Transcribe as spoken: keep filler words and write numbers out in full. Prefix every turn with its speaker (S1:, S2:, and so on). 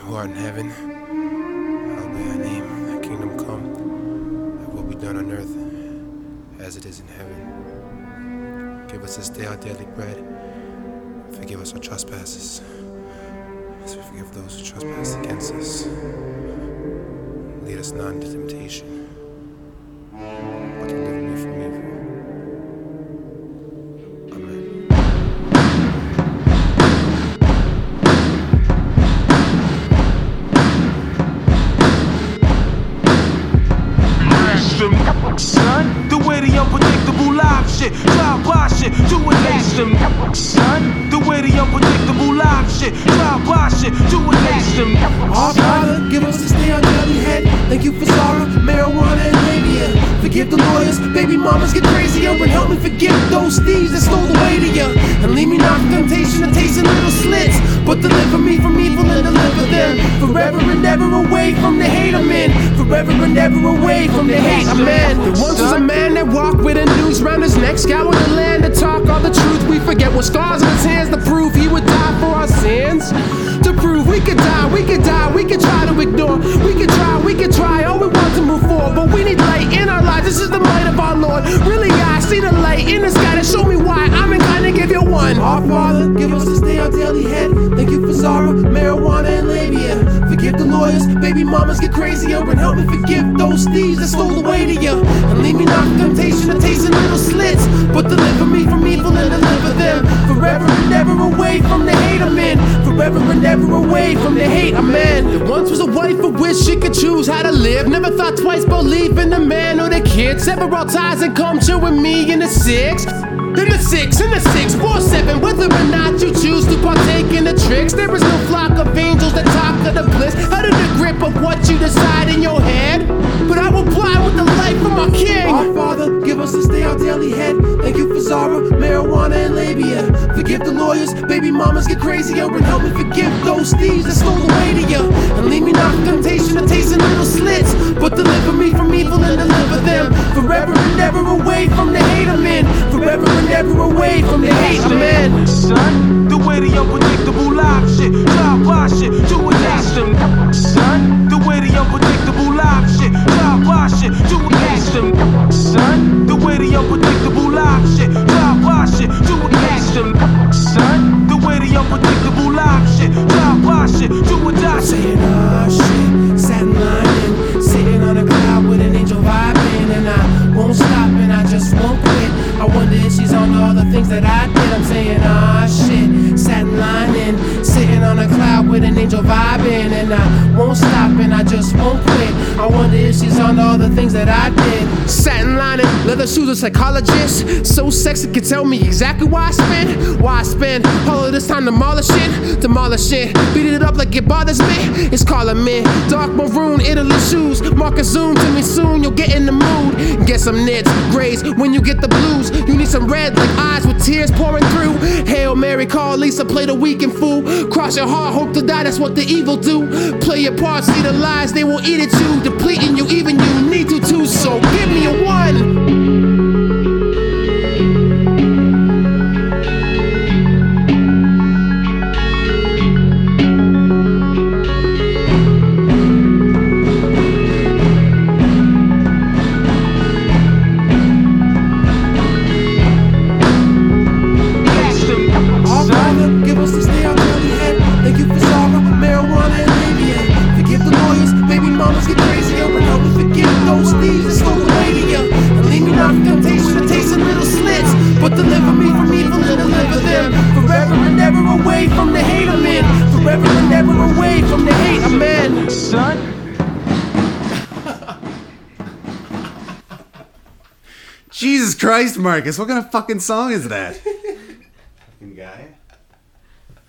S1: who art in heaven, hallowed be thy name, thy kingdom come, thy will be done on earth as it is in heaven. Give us this day our daily bread, and forgive us our trespasses, as we forgive those who trespass against us. Lead us not into temptation, but deliver me from evil. Amen.
S2: Son, the way the unpredictable live shit, drive by shit, do it nation. Son, the way the unpredictable live shit, drive by shit, do it nation.
S3: Our Father, give us this day our daily head. Thank you for sorrow, marijuana, and labia. Forgive the lawyers, baby mamas get crazier, and help me forgive those thieves that stole the way to you. And leave me not from temptation and tasting little slits, but deliver me from evil and deliver them forever and ever away from the hate I'm in. Forever and ever away from the hate I'm in.
S4: There once was a man that walked with a noose round his neck, scoured the land to talk all the truth. We forget what scars on his hands to prove he would die for our sins. To prove we could die, we could die, we could try to ignore. We could try, we could try, all we want to move forward. But we need light in our lives, this is the might of our Lord. Really, I see the light in the sky to show me why I'm inclined to give you one.
S3: Our Father, give us this day our daily head. Thank you for sorrow, marijuana, and labia. Forgive the lawyers, baby mamas get crazier, and help me forgive those thieves that stole the way to you. And leave me not from temptation and tasting little slits, but deliver me from evil and deliver them forever and ever away from the hate I'm in. Forever and ever away from the hate I'm in.
S4: There once was a wife who wished she could choose how to live. Never thought twice about leaving the man or the kids. Several ties and come chill with me in the six. In the six, in the six, four, seven. Whether or not you choose to partake in the tricks, there is no flock of angels that talk of the bliss. Out of the grip of what you decide in your head, but I will fly with the light from our King.
S3: Our Father, give us this day our daily head. Thank you for Zara, marijuana, and labia. Forgive the lawyers, baby mamas get crazier, and help me forgive those thieves that stole the way to you. And leave me not from temptation and tasting little slits, but deliver me from evil and deliver them forever and ever away from the hate I'm in. Forever and ever away from the hate I'm in.
S2: Son, the way the unpredictable live shit, drive by shit, do it nation. Son, the way the unpredictable live shit, drive by shit, do it nation. Son, the way the unpredictable live shit, drive by shit, do it nation. Son, the way the unpredictable live shit, drive by shit, do it die.
S3: Saying ah shit, satin lining, sitting on a cloud with an angel vibing, and I won't stop and I just won't quit. I wonder if she's on all the things that I did. I'm saying ah shit, satin lining, sitting on a cloud with an angel vibing, and I won't stop and I just won't quit. I wonder if she's on all the things that I did.
S4: Satin lining, leather shoes, a psychologist. So sexy, can tell me exactly why I spend, why I spend all of this time demolishing, demolishing, beating it up like it bothers me. It's calling me dark maroon, Italy shoes. Mark a zoom to me soon, you'll get in the mood. Get some knits, grays when you get the blues. You need some red like eyes with tears pouring through. Hail Mary, call Lisa, play the weekend fool. Cross your heart, hope to die, that's what the evil do. Play your part, see the lies, they will eat at you, depleting you, even you need to too. So give me a one.
S3: But deliver me from evil and deliver them forever and ever away from the hate I'm in. Forever and ever away from the hate I'm in.
S2: Son.
S5: Jesus Christ, Marcus, what kind of fucking song is that?